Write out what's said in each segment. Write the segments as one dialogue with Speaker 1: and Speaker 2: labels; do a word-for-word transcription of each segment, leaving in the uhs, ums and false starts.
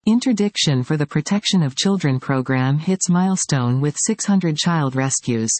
Speaker 1: Interdiction for the Protection of Children program hits milestone with six hundred child rescues.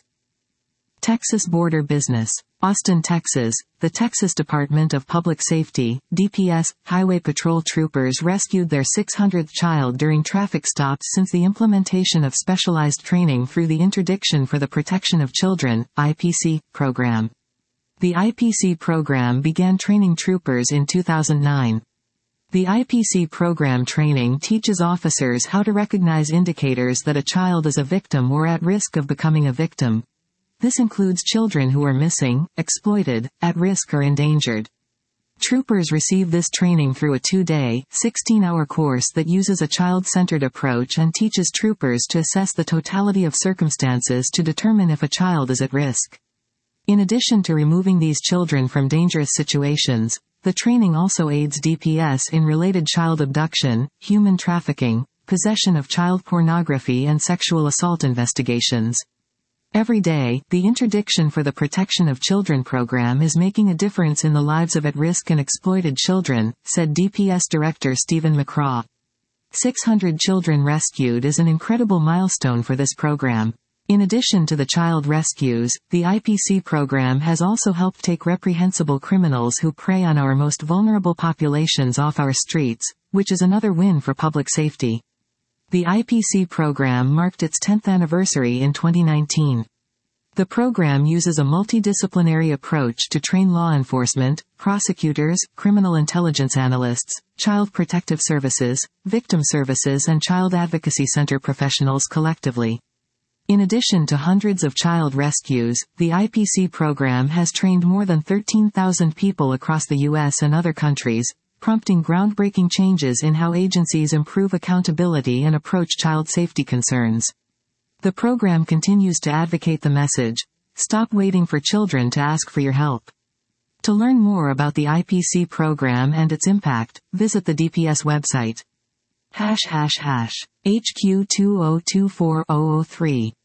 Speaker 1: Texas Border Business. Austin, Texas. The Texas Department of Public Safety, D P S, Highway Patrol troopers rescued their six hundredth child during traffic stops since the implementation of specialized training through the Interdiction for the Protection of Children, I P C, program. The I P C program began training troopers in two thousand nine. The I P C program training teaches officers how to recognize indicators that a child is a victim or at risk of becoming a victim. This includes children who are missing, exploited, at risk or endangered. Troopers receive this training through a two-day, sixteen-hour course that uses a child-centered approach and teaches troopers to assess the totality of circumstances to determine if a child is at risk. In addition to removing these children from dangerous situations, the training also aids D P S in related child abduction, human trafficking, possession of child pornography and sexual assault investigations. Every day, the Interdiction for the Protection of Children program is making a difference in the lives of at-risk and exploited children, said D P S Director Stephen McCraw. six hundred children rescued is an incredible milestone for this program. In addition to the child rescues, the I P C program has also helped take reprehensible criminals who prey on our most vulnerable populations off our streets, which is another win for public safety. The I P C program marked its tenth anniversary in twenty nineteen. The program uses a multidisciplinary approach to train law enforcement, prosecutors, criminal intelligence analysts, child protective services, victim services and child advocacy center professionals collectively. In addition to hundreds of child rescues, the I P C program has trained more than thirteen thousand people across the U S and other countries, prompting groundbreaking changes in how agencies improve accountability and approach child safety concerns. The program continues to advocate the message, "Stop waiting for children to ask for your help." To learn more about the I P C program and its impact, visit the D P S website. Hash hash hash. H Q two zero two four zero zero three